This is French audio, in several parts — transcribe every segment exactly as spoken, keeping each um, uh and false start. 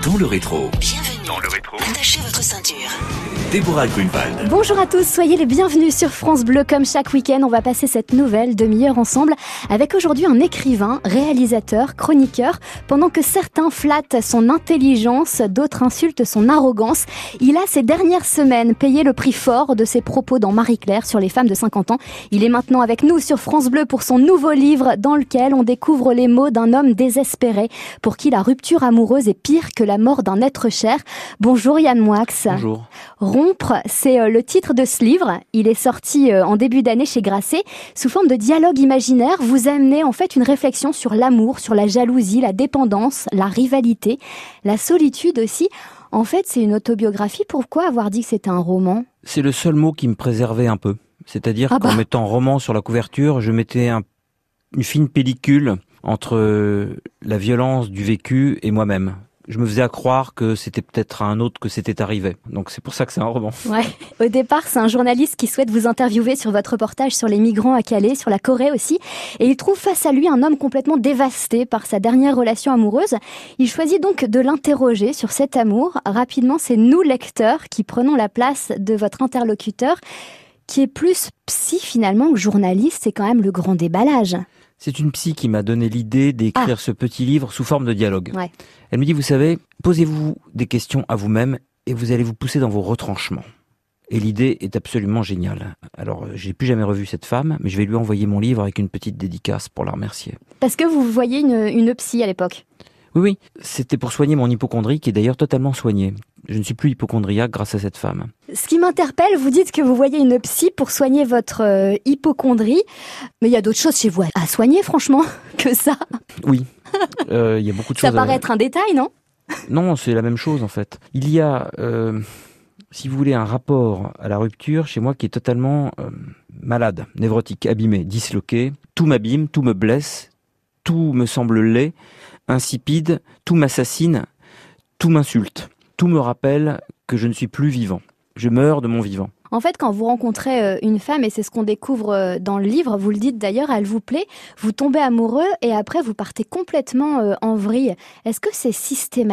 Dans le rétro. Bienvenue. Dans le rétro. Attachez votre ceinture. Déborah Grunewald. Bonjour à tous, soyez les bienvenus sur France Bleu. Comme chaque week-end, on va passer cette nouvelle demi-heure ensemble avec aujourd'hui un écrivain, réalisateur, chroniqueur. Pendant que certains flattent son intelligence, d'autres insultent son arrogance, il a ces dernières semaines payé le prix fort de ses propos dans Marie-Claire sur les femmes de cinquante ans. Il est maintenant avec nous sur France Bleu pour son nouveau livre dans lequel on découvre les mots d'un homme désespéré pour qui la rupture amoureuse est pire que la mort d'un être cher. Bonjour Yann Moix. Bonjour. Rompre, c'est le titre de ce livre. Il est sorti en début d'année chez Grasset. Sous forme de dialogue imaginaire, vous amenez en fait une réflexion sur l'amour, sur la jalousie, la dépendance, la rivalité, la solitude aussi. En fait, c'est une autobiographie. Pourquoi avoir dit que c'était un roman ? C'est le seul mot qui me préservait un peu. C'est-à-dire ah bah. qu'en mettant roman sur la couverture, je mettais un, une fine pellicule entre la violence du vécu et moi-même. Je me faisais à croire que c'était peut-être à un autre que c'était arrivé. Donc c'est pour ça que c'est un roman. Ouais. Au départ, c'est un journaliste qui souhaite vous interviewer sur votre reportage sur les migrants à Calais, sur la Corée aussi. Et il trouve face à lui un homme complètement dévasté par sa dernière relation amoureuse. Il choisit donc de l'interroger sur cet amour. Rapidement, c'est nous, lecteurs, qui prenons la place de votre interlocuteur, qui est plus psy finalement que journaliste. C'est quand même le grand déballage. C'est une psy qui m'a donné l'idée d'écrire ah. ce petit livre sous forme de dialogue. Ouais. Elle me dit, vous savez, posez-vous des questions à vous-même et vous allez vous pousser dans vos retranchements. Et l'idée est absolument géniale. Alors, j'ai plus jamais revu cette femme, mais je vais lui envoyer mon livre avec une petite dédicace pour la remercier. Parce que vous voyez une, une psy à l'époque ? Oui, oui. C'était pour soigner mon hypocondrie qui est d'ailleurs totalement soignée. Je ne suis plus hypocondriaque grâce à cette femme. Ce qui m'interpelle, vous dites que vous voyez une psy pour soigner votre euh, hypocondrie. Mais il y a d'autres choses chez vous à soigner, franchement, que ça. Oui, il euh, y a beaucoup de ça choses. Ça paraît à... être un détail, non ? Non, c'est la même chose en fait. Il y a, euh, si vous voulez, un rapport à la rupture chez moi qui est totalement euh, malade, névrotique, abîmé, disloqué. Tout m'abîme, tout me blesse, tout me semble laid, insipide, tout m'assassine, tout m'insulte. Tout me rappelle que je ne suis plus vivant. Je meurs de mon vivant. En fait, quand vous rencontrez une femme, et c'est ce qu'on découvre dans le livre, vous le dites d'ailleurs, elle vous plaît, vous tombez amoureux et après vous partez complètement en vrille. Est-ce que c'est systématique ?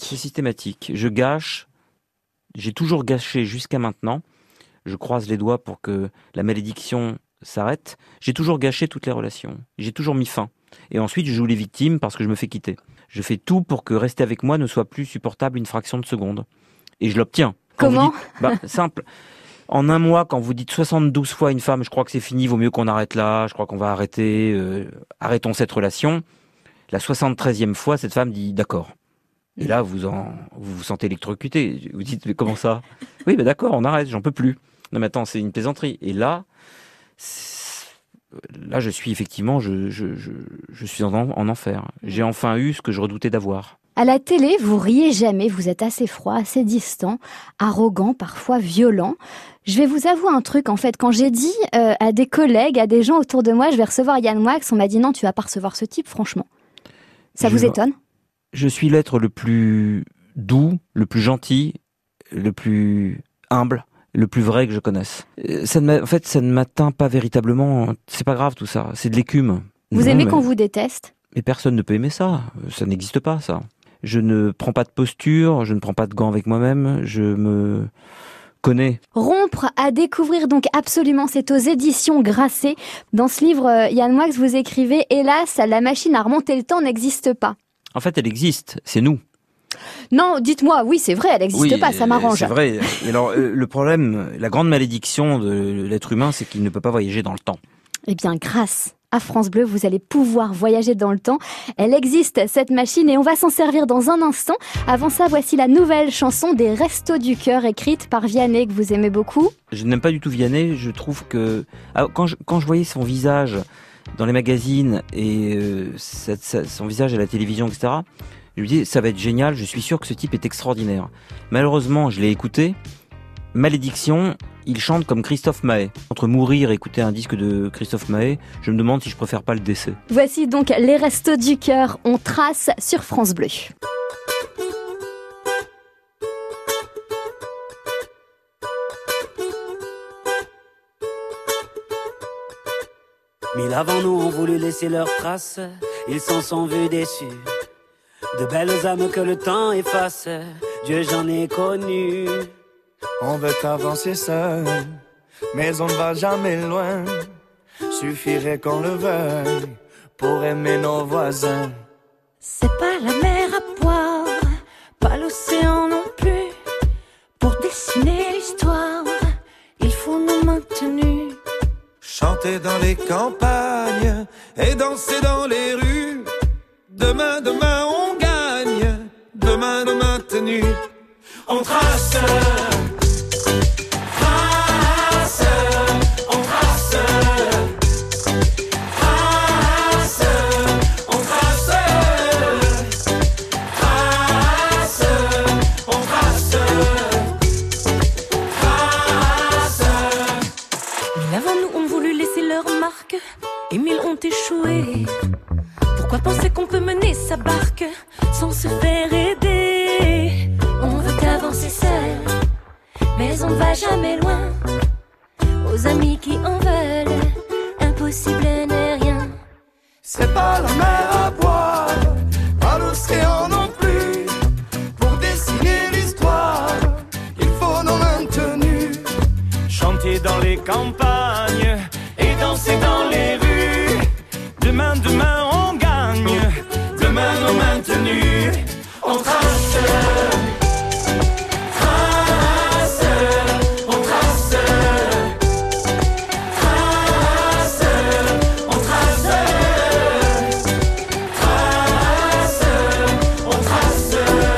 C'est systématique. Je gâche, j'ai toujours gâché jusqu'à maintenant. Je croise les doigts pour que la malédiction s'arrête. J'ai toujours gâché toutes les relations. J'ai toujours mis fin. Et ensuite, je joue les victimes parce que je me fais quitter. Je fais tout pour que rester avec moi ne soit plus supportable une fraction de seconde. Et je l'obtiens. Quand Comment ? Vous dites, bah, simple. En un mois, quand vous dites soixante-douze fois à une femme, je crois que c'est fini, vaut mieux qu'on arrête là, je crois qu'on va arrêter, euh, arrêtons cette relation. La soixante-treizième fois, cette femme dit d'accord. Et là, vous en, vous vous sentez électrocuté. Vous dites, mais comment ça ? Oui, bah d'accord, on arrête, j'en peux plus. Non, mais attends, c'est une plaisanterie. Et là, là, je suis effectivement, je, je, je, je suis en, en enfer. J'ai enfin eu ce que je redoutais d'avoir. À la télé, vous riez jamais, vous êtes assez froid, assez distant, arrogant, parfois violent. Je vais vous avouer un truc, en fait, quand j'ai dit euh, à des collègues, à des gens autour de moi, je vais recevoir Yann Moix, on m'a dit non, tu vas pas recevoir ce type, franchement. Ça je, vous étonne ? Je suis l'être le plus doux, le plus gentil, le plus humble, le plus vrai que je connaisse. Ça ne en fait, ça ne m'atteint pas véritablement. C'est pas grave tout ça, c'est de l'écume. Vous non, aimez mais... qu'on vous déteste ? Mais personne ne peut aimer ça, ça n'existe pas ça. Je ne prends pas de posture, je ne prends pas de gants avec moi-même, je me connais. Rompre à découvrir donc absolument, c'est aux éditions Grasset. Dans ce livre, Yann Moix, vous écrivez « Hélas, la machine à remonter le temps n'existe pas ». En fait, elle existe, c'est nous. Non, dites-moi, oui, c'est vrai, elle n'existe oui, pas, ça m'arrange. C'est vrai. Mais alors, le problème, la grande malédiction de l'être humain, c'est qu'il ne peut pas voyager dans le temps. Eh bien, grâce à France Bleu, vous allez pouvoir voyager dans le temps. Elle existe, cette machine, et on va s'en servir dans un instant. Avant ça, voici la nouvelle chanson des Restos du Cœur, écrite par Vianney, que vous aimez beaucoup. Je n'aime pas du tout Vianney, je trouve que... Ah, quand, je, quand je voyais son visage dans les magazines, et euh, ça, ça, son visage à la télévision, et cetera, je me dis, ça va être génial, je suis sûr que ce type est extraordinaire. Malheureusement, je l'ai écouté, malédiction... Il chante comme Christophe Maé. Entre mourir et écouter un disque de Christophe Maé, je me demande si je préfère pas le décès. Voici donc les Restos du Cœur, on trace sur France Bleu. Mille avant nous ont voulu laisser leurs traces, ils s'en sont vus déçus De belles âmes que le temps efface, Dieu j'en ai connu. On veut avancer seul, mais on ne va jamais loin. Suffirait qu'on le veuille pour aimer nos voisins. C'est pas la mer à boire, pas l'océan non plus. Pour dessiner l'histoire, il faut nous maintenir. Chanter dans les campagnes et danser dans les rues. Demain, demain on gagne, demain nos maintenus. On trace, trace, on trace, trace, on trace, trace, on trace, trace. Mille avant nous ont voulu laisser leur marque et mille ont échoué. Pourquoi penser qu'on peut mener sa barque sans se faire aider? On veut avancer seul, mais on ne va jamais loin. Aux amis qui en veulent, impossible n'est rien. C'est pas la mer à boire, pas l'océan non plus. Pour dessiner l'histoire, il faut nos maintenus. Chanter dans les campagnes et danser dans les rues. Demain, demain on gagne, demain nos maintenus. On trace, trace, on trace, trace, on trace, trace, on trace,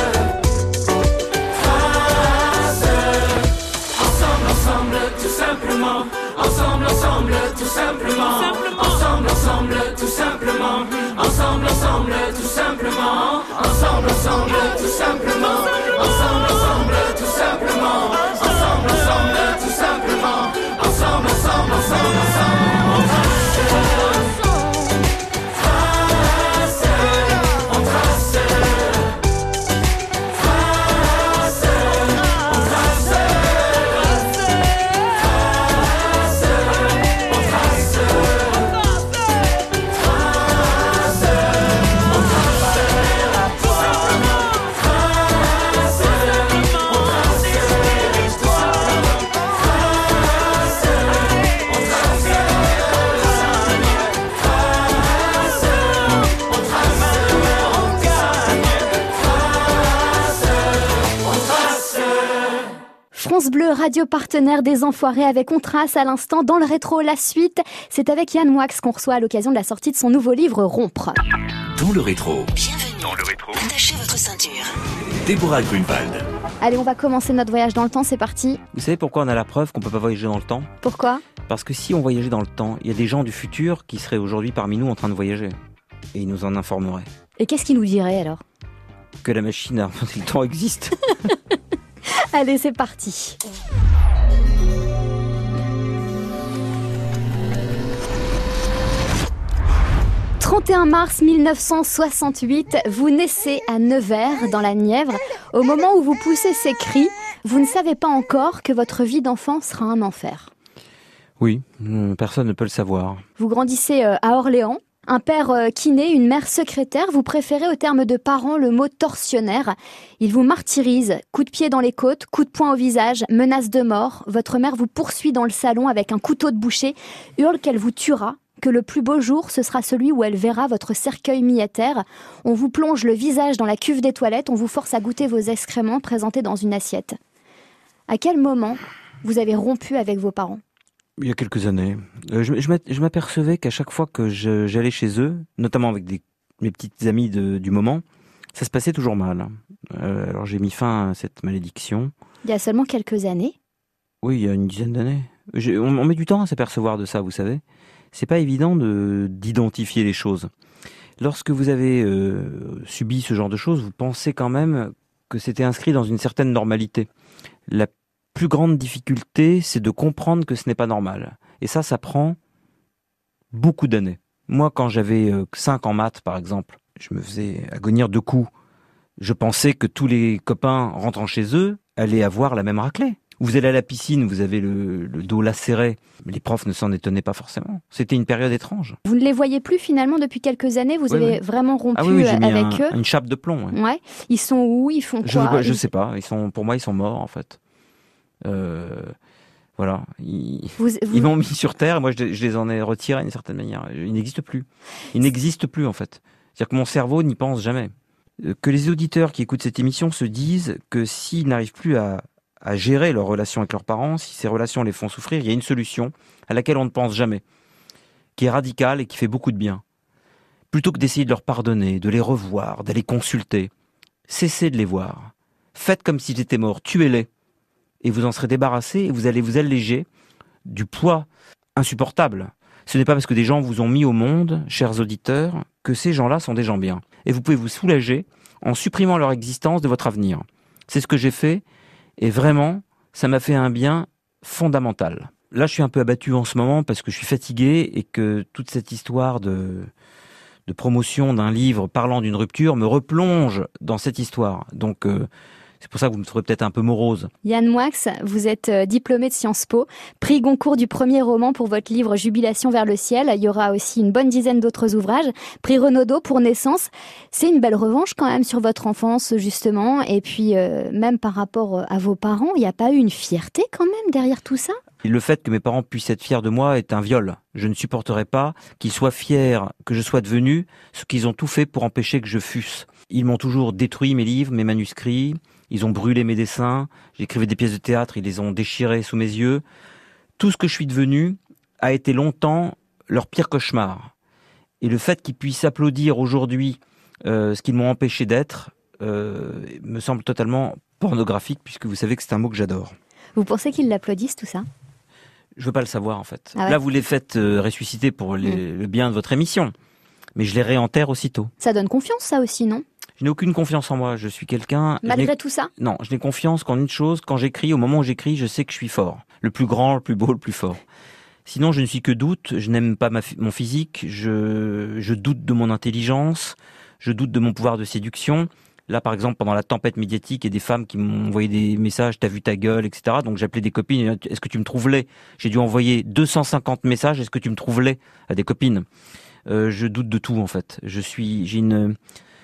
trace. Ensemble, ensemble, tout simplement. Ensemble, ensemble, tout simplement. Ensemble, ensemble, tout simplement. Ensemble, ensemble, tout simplement. Ensemble, ensemble, tout simplement. Ensemble, ensemble, tout simplement. Ensemble, ensemble, tout simplement. Ensemble, ensemble, ensemble, ensemble. On trace, trace, on trace, trace, on trace, trace, on trace, France Bleu, radio partenaire des Enfoirés avec On Trace à l'instant dans le rétro. La suite, c'est avec Yann Moix qu'on reçoit à l'occasion de la sortie de son nouveau livre Rompre. Dans le rétro, Bienvenue. dans le rétro, Attachez votre ceinture. Déborah Grunewald. Allez, on va commencer notre voyage dans le temps, c'est parti. Vous savez pourquoi on a la preuve qu'on peut pas voyager dans le temps? Pourquoi? Parce que si on voyageait dans le temps, il y a des gens du futur qui seraient aujourd'hui parmi nous en train de voyager. Et ils nous en informaient. Et qu'est-ce qu'il nous dirait alors? Que la machine à inventer le temps existe. Allez, c'est parti. trente et un mars mille neuf cent soixante-huit, vous naissez à Nevers, dans la Nièvre. Au moment où vous poussez ces cris, vous ne savez pas encore que votre vie d'enfant sera un enfer. Oui, personne ne peut le savoir. Vous grandissez à Orléans. Un père kiné, une mère secrétaire, vous préférez au terme de parents le mot tortionnaire. Il vous martyrise, coup de pied dans les côtes, coup de poing au visage, menace de mort. Votre mère vous poursuit dans le salon avec un couteau de boucher, hurle qu'elle vous tuera, que le plus beau jour ce sera celui où elle verra votre cercueil mis à terre. On vous plonge le visage dans la cuve des toilettes, on vous force à goûter vos excréments présentés dans une assiette. À quel moment vous avez rompu avec vos parents ? Il y a quelques années, euh, je, je m'apercevais qu'à chaque fois que je, j'allais chez eux, notamment avec des, mes petites amies de, du moment, ça se passait toujours mal. Euh, alors j'ai mis fin à cette malédiction. Il y a seulement quelques années ? Oui, il y a une dizaine d'années. J'ai, on, on met du temps à s'apercevoir de ça, vous savez. C'est pas évident de, d'identifier les choses. Lorsque vous avez euh, subi ce genre de choses, vous pensez quand même que c'était inscrit dans une certaine normalité. La plus grande difficulté, c'est de comprendre que ce n'est pas normal. Et ça, ça prend beaucoup d'années. Moi, quand j'avais cinq en maths, par exemple, je me faisais agonir de coups. Je pensais que tous les copains rentrant chez eux allaient avoir la même raclée. Vous allez à la piscine, vous avez le, le dos lacéré. Les profs ne s'en étonnaient pas forcément. C'était une période étrange. Vous ne les voyez plus finalement depuis quelques années. Vous oui, avez oui. vraiment rompu ah, oui, oui, j'ai mis avec un, eux. Une chape de plomb. Ouais. Ouais. Ils sont où? Ils font quoi? Je ne sais pas. Ils sont, pour moi, ils sont morts en fait. Euh, voilà. Ils, vous, vous... ils m'ont mis sur terre et moi je, je les en ai retirés d'une certaine manière. Ils n'existent plus. Ils n'existent plus en fait. C'est-à-dire que mon cerveau n'y pense jamais. Que les auditeurs qui écoutent cette émission se disent que s'ils n'arrivent plus à à gérer leurs relations avec leurs parents, si ces relations les font souffrir, il y a une solution à laquelle on ne pense jamais, qui est radicale et qui fait beaucoup de bien. Plutôt que d'essayer de leur pardonner, de les revoir, d'aller consulter, cessez de les voir. Faites comme s'ils étaient morts, tuez-les. Et vous en serez débarrassés et vous allez vous alléger du poids insupportable. Ce n'est pas parce que des gens vous ont mis au monde, chers auditeurs, que ces gens-là sont des gens bien. Et vous pouvez vous soulager en supprimant leur existence de votre avenir. C'est ce que j'ai fait. Et vraiment, ça m'a fait un bien fondamental. Là, je suis un peu abattu en ce moment parce que je suis fatigué et que toute cette histoire de, de promotion d'un livre parlant d'une rupture me replonge dans cette histoire. Donc, euh, c'est pour ça que vous me trouvez peut-être un peu morose. Yann Moix, vous êtes diplômé de Sciences Po, prix Goncourt du premier roman pour votre livre Jubilation vers le ciel. Il y aura aussi une bonne dizaine d'autres ouvrages. Prix Renaudot pour Naissance. C'est une belle revanche quand même sur votre enfance, justement. Et puis, euh, même par rapport à vos parents, il n'y a pas eu une fierté quand même derrière tout ça? Le fait que mes parents puissent être fiers de moi est un viol. Je ne supporterai pas qu'ils soient fiers que je sois devenu ce qu'ils ont tout fait pour empêcher que je fusse. Ils m'ont toujours détruit mes livres, mes manuscrits. Ils ont brûlé mes dessins, j'écrivais des pièces de théâtre, ils les ont déchirées sous mes yeux. Tout ce que je suis devenu a été longtemps leur pire cauchemar. Et le fait qu'ils puissent applaudir aujourd'hui euh, ce qu'ils m'ont empêché d'être euh, me semble totalement pornographique, puisque vous savez que c'est un mot que j'adore. Vous pensez qu'ils l'applaudissent, tout ça? Je veux pas le savoir, en fait. Ah ouais. Là, vous les faites euh, ressusciter pour les, mmh. le bien de votre émission. Mais je les réenterre aussitôt. Ça donne confiance, ça aussi, non? Je n'ai aucune confiance en moi. Je suis quelqu'un... Malgré tout ça? Non, je n'ai confiance qu'en une chose. Quand j'écris, au moment où j'écris, je sais que je suis fort. Le plus grand, le plus beau, le plus fort. Sinon, je ne suis que doute. Je n'aime pas ma, mon physique. Je, je doute de mon intelligence. Je doute de mon pouvoir de séduction. Là, par exemple, pendant la tempête médiatique, il y a des femmes qui m'ont envoyé des messages, t'as vu ta gueule, et cetera. Donc j'appelais des copines, est-ce que tu me trouves laid? J'ai dû envoyer deux cent cinquante messages, est-ce que tu me trouves laid? À des copines. Euh, je doute de tout, en fait. Je suis, j'ai une,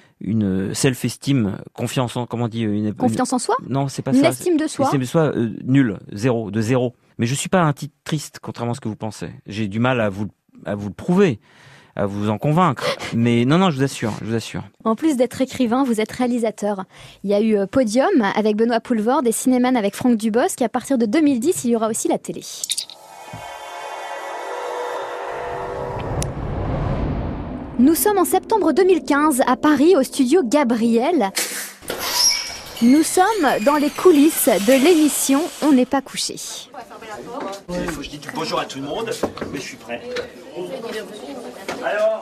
une self-esteem, confiance en, comment on dit? Une, confiance une, en soi? Non, c'est pas une ça. Une estime de soi? Une estime de soi, euh, nul, zéro, de zéro. Mais je suis pas un type triste, contrairement à ce que vous pensez. J'ai du mal à vous, à vous le prouver, à vous en convaincre. Mais non, non, je vous assure, je vous assure. En plus d'être écrivain, vous êtes réalisateur. Il y a eu Podium avec Benoît Poulvord et Cinéman avec Franck Dubosc. À partir de deux mille dix, il y aura aussi la télé. Nous sommes en septembre deux mille quinze à Paris, au studio Gabriel. Nous sommes dans les coulisses de l'émission On n'est pas couché. Il faut que je dise bonjour à tout le monde, mais je suis prêt. Alors ?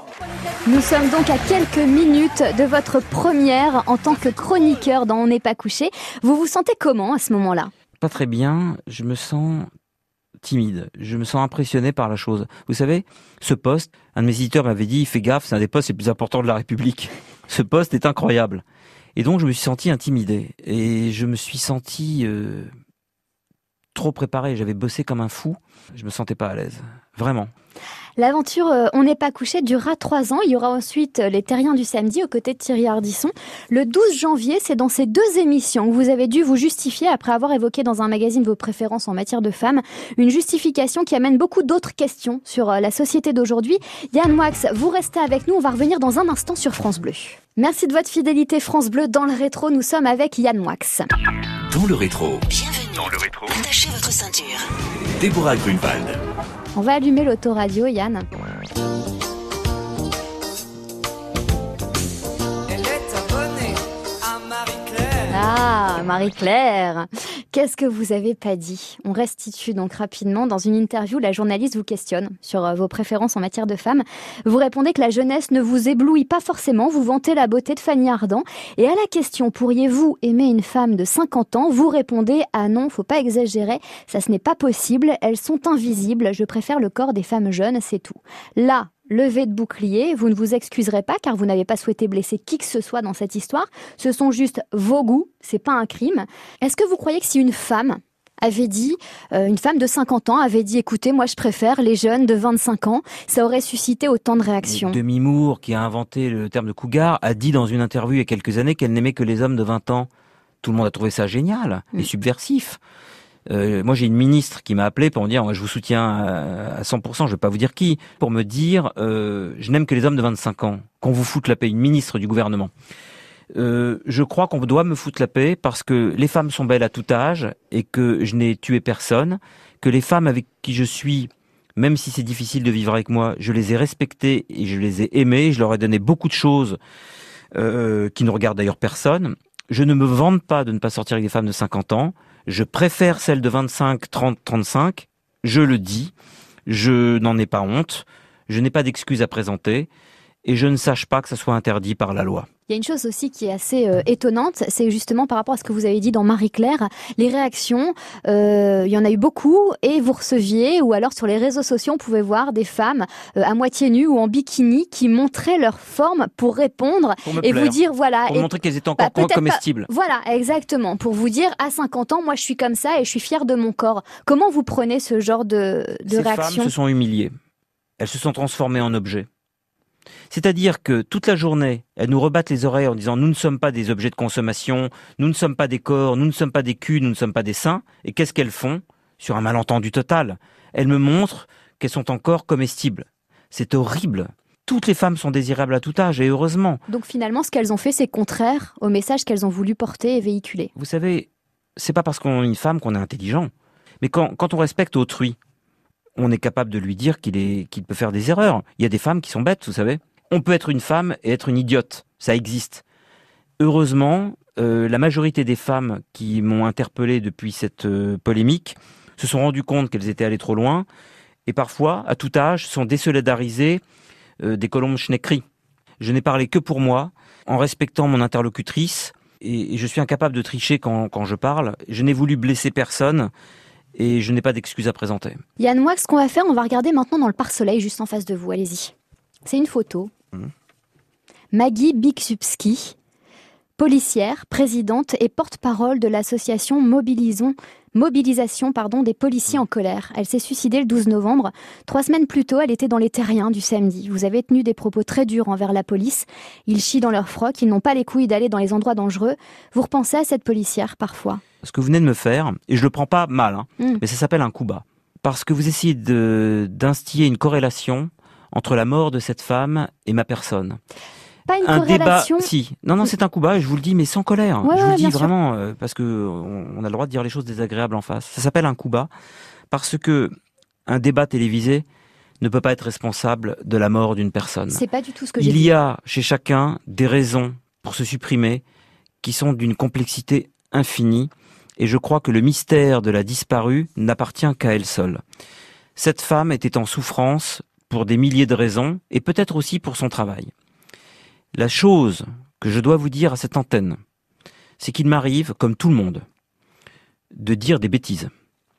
Nous sommes donc à quelques minutes de votre première en tant que chroniqueur dans On n'est pas couché. Vous vous sentez comment à ce moment-là ? Pas très bien, je me sens timide, je me sens impressionné par la chose. Vous savez, ce poste, un de mes éditeurs m'avait dit, fais gaffe, c'est un des postes les plus importants de la République. Ce poste est incroyable. Et donc je me suis senti intimidé et je me suis senti euh, trop préparé. J'avais bossé comme un fou. Je me sentais pas à l'aise, vraiment. L'aventure euh, On n'est pas couché durera trois ans. Il y aura ensuite Les Terriens du samedi aux côtés de Thierry Ardisson. Le douze janvier, c'est dans ces deux émissions que vous avez dû vous justifier après avoir évoqué dans un magazine vos préférences en matière de femmes. Une justification qui amène beaucoup d'autres questions sur euh, la société d'aujourd'hui. Yann Moix, vous restez avec nous. On va revenir dans un instant sur France Bleu. Merci de votre fidélité France Bleu. Dans le rétro, nous sommes avec Yann Moix. Dans le rétro. Bienvenue. Dans le rétro. Attachez votre ceinture. Déborah Grunewald. On va allumer l'autoradio, Yann. Elle est abonnée à Marie-Claire. Ah, Marie-Claire, qu'est-ce que vous avez pas dit? On restitue donc rapidement. Dans une interview, la journaliste vous questionne sur vos préférences en matière de femmes. Vous répondez que la jeunesse ne vous éblouit pas forcément. Vous vantez la beauté de Fanny Ardant. Et à la question, pourriez-vous aimer une femme de cinquante ans? Vous répondez, ah non, faut pas exagérer. Ça, ce n'est pas possible. Elles sont invisibles. Je préfère le corps des femmes jeunes, c'est tout. Là, levée de bouclier, vous ne vous excuserez pas car vous n'avez pas souhaité blesser qui que ce soit dans cette histoire. Ce sont juste vos goûts, c'est pas un crime. Est-ce que vous croyez que si une femme avait dit, euh, une femme de cinquante ans avait dit, écoutez, moi je préfère les jeunes de vingt-cinq ans. Ça aurait suscité autant de réactions. Demi Moore, qui a inventé le terme de cougar, a dit dans une interview il y a quelques années qu'elle n'aimait que les hommes de vingt ans. Tout le monde a trouvé ça génial et mmh. subversif. Euh, moi, j'ai une ministre qui m'a appelé pour me dire, moi, je vous soutiens à, à cent pour cent, je vais pas vous dire qui, pour me dire, euh, je n'aime que les hommes de vingt-cinq ans. Qu'on vous foute la paix, une ministre du gouvernement. Euh, je crois qu'on doit me foutre la paix parce que les femmes sont belles à tout âge et que je n'ai tué personne, que les femmes avec qui je suis, même si c'est difficile de vivre avec moi, je les ai respectées et je les ai aimées, je leur ai donné beaucoup de choses euh, qui ne regardent d'ailleurs personne. Je ne me vante pas de ne pas sortir avec des femmes de cinquante ans. Je préfère celles de vingt-cinq, trente, trente-cinq. Je le dis. Je n'en ai pas honte. Je n'ai pas d'excuses à présenter. Et je ne sache pas que ça soit interdit par la loi. Il y a une chose aussi qui est assez euh, étonnante, c'est justement par rapport à ce que vous avez dit dans Marie-Claire, les réactions, euh, il y en a eu beaucoup et vous receviez, ou alors sur les réseaux sociaux, on pouvait voir des femmes euh, à moitié nues ou en bikini qui montraient leur forme pour répondre pour et plaire. vous dire voilà. Pour et, montrer qu'elles étaient encore bah, comestibles. Pas, voilà, exactement. Pour vous dire, à cinquante ans, moi je suis comme ça et je suis fière de mon corps. Comment vous prenez ce genre de, de Ces réaction ? Ces femmes se sont humiliées. Elles se sont transformées en objets. C'est-à-dire que toute la journée, elles nous rebattent les oreilles en disant « nous ne sommes pas des objets de consommation, nous ne sommes pas des corps, nous ne sommes pas des culs, nous ne sommes pas des seins ». Et qu'est-ce qu'elles font ? Sur un malentendu total. Elles me montrent qu'elles sont encore comestibles. C'est horrible. Toutes les femmes sont désirables à tout âge, et heureusement. Donc finalement, ce qu'elles ont fait, c'est contraire au message qu'elles ont voulu porter et véhiculer. Vous savez, c'est pas parce qu'on est une femme qu'on est intelligent. Mais quand, quand on respecte autrui, on est capable de lui dire qu'il est, qu'il peut faire des erreurs. Il y a des femmes qui sont bêtes, vous savez. On peut être une femme et être une idiote. Ça existe. Heureusement, euh, la majorité des femmes qui m'ont interpellé depuis cette euh, polémique se sont rendues compte qu'elles étaient allées trop loin et parfois, à tout âge, sont désolidarisées euh, des colombes schneckries. Je n'ai parlé que pour moi, en respectant mon interlocutrice et, et je suis incapable de tricher quand, quand je parle. Je n'ai voulu blesser personne. Et je n'ai pas d'excuses à présenter. Yann Moix, ce qu'on va faire, on va regarder maintenant dans le pare-soleil juste en face de vous. Allez-y. C'est une photo. Mmh. Maggie Biksupski, policière, présidente et porte-parole de l'association Mobilisons, Mobilisation pardon, des policiers en colère. Elle s'est suicidée le douze novembre. Trois semaines plus tôt, elle était dans les terriens du samedi. Vous avez tenu des propos très durs envers la police. Ils chient dans leur froc, ils n'ont pas les couilles d'aller dans les endroits dangereux. Vous repensez à cette policière parfois ? Ce que vous venez de me faire, et je le prends pas mal, hein, mmh. mais ça s'appelle un coup bas. Parce que vous essayez de, d'instiller une corrélation entre la mort de cette femme et ma personne. Pas une un corrélation. Débat, si. Non, non, c'est un coup bas, et je vous le dis, mais sans colère. Ouais, je vous ouais, le dis bien vraiment, euh, parce que on, on a le droit de dire les choses désagréables en face. Ça s'appelle un coup bas, parce que un débat télévisé ne peut pas être responsable de la mort d'une personne. C'est pas du tout ce que j'ai Il dit. y a chez chacun des raisons pour se supprimer qui sont d'une complexité infinie, et je crois que le mystère de la disparue n'appartient qu'à elle seule. Cette femme était en souffrance pour des milliers de raisons, et peut-être aussi pour son travail. La chose que je dois vous dire à cette antenne, c'est qu'il m'arrive, comme tout le monde, de dire des bêtises.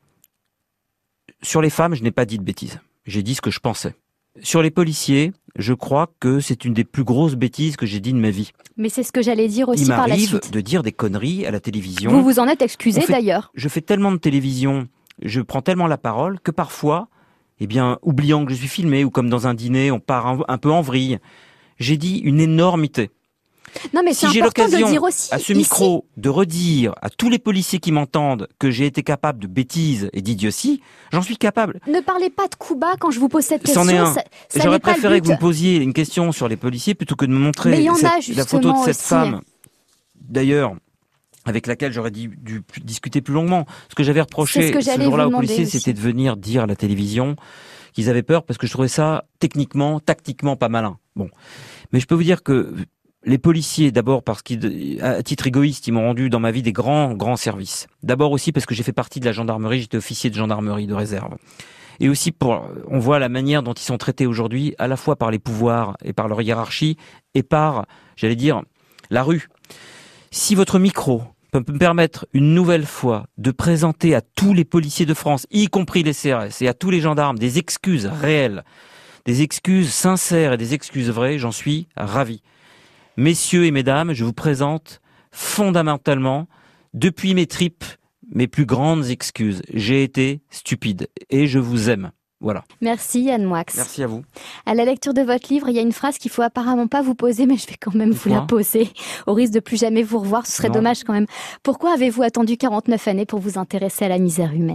Sur les femmes, je n'ai pas dit de bêtises. J'ai dit ce que je pensais. Sur les policiers, je crois que c'est une des plus grosses bêtises que j'ai dit de ma vie. Mais c'est ce que j'allais dire aussi Il par la suite. Il m'arrive de dire des conneries à la télévision. Vous vous en êtes excusé fait, d'ailleurs. Je fais tellement de télévision, je prends tellement la parole que parfois, eh bien, oubliant que je suis filmé, ou comme dans un dîner, on part un, un peu en vrille, j'ai dit une énormité. Non, mais si c'est j'ai important de l'occasion le dire aussi. à ce ici. micro de redire à tous les policiers qui m'entendent que j'ai été capable de bêtises et d'idioties, j'en suis capable. Ne parlez pas de coup bas quand je vous pose cette question. C'en est un. Ça, ça J'aurais n'est pas préféré le que but. vous me posiez une question sur les policiers plutôt que de me montrer Mais il y en cette, a la photo de cette aussi. femme. D'ailleurs, avec laquelle j'aurais dû, dû discuter plus longuement. Ce que j'avais reproché C'est ce, que ce jour-là aux policiers, aussi. c'était de venir dire à la télévision qu'ils avaient peur parce que je trouvais ça techniquement, tactiquement pas malin. Bon. Mais je peux vous dire que les policiers, d'abord parce qu'à titre égoïste, ils m'ont rendu dans ma vie des grands, grands services. D'abord aussi parce que j'ai fait partie de la gendarmerie, j'étais officier de gendarmerie de réserve. Et aussi pour, on voit la manière dont ils sont traités aujourd'hui, à la fois par les pouvoirs et par leur hiérarchie, et par, j'allais dire, la rue. Si votre micro peut me permettre une nouvelle fois de présenter à tous les policiers de France, y compris les C R S, et à tous les gendarmes, des excuses réelles, des excuses sincères et des excuses vraies, j'en suis ravi. Messieurs et mesdames, je vous présente fondamentalement, depuis mes tripes, mes plus grandes excuses. J'ai été stupide et je vous aime. Voilà. Merci Yann Moix. Merci à vous. À la lecture de votre livre, il y a une phrase qu'il faut apparemment pas vous poser, mais je vais quand même vous la poser, au risque de plus jamais vous revoir. Ce serait non. dommage quand même. Pourquoi avez-vous attendu quarante-neuf années pour vous intéresser à la misère humaine ?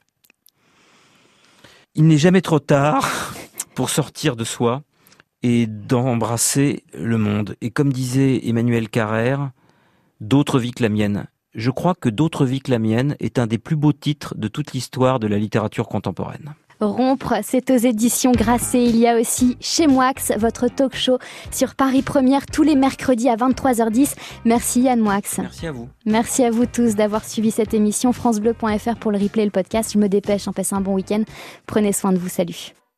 Il n'est jamais trop tard pour sortir de soi et d'embrasser le monde. Et comme disait Emmanuel Carrère, d'autres vies que la mienne. Je crois que D'autres vies que la mienne est un des plus beaux titres de toute l'histoire de la littérature contemporaine. Rompre, c'est aux éditions Grasset. Il y a aussi Chez Moix, votre talk show sur Paris Première tous les mercredis à vingt-trois heures dix. Merci Yann Moix. Merci à vous. Merci à vous tous d'avoir suivi cette émission. francebleu point f r pour le replay et le podcast. Je me dépêche, en passant un bon week-end. Prenez soin de vous, salut.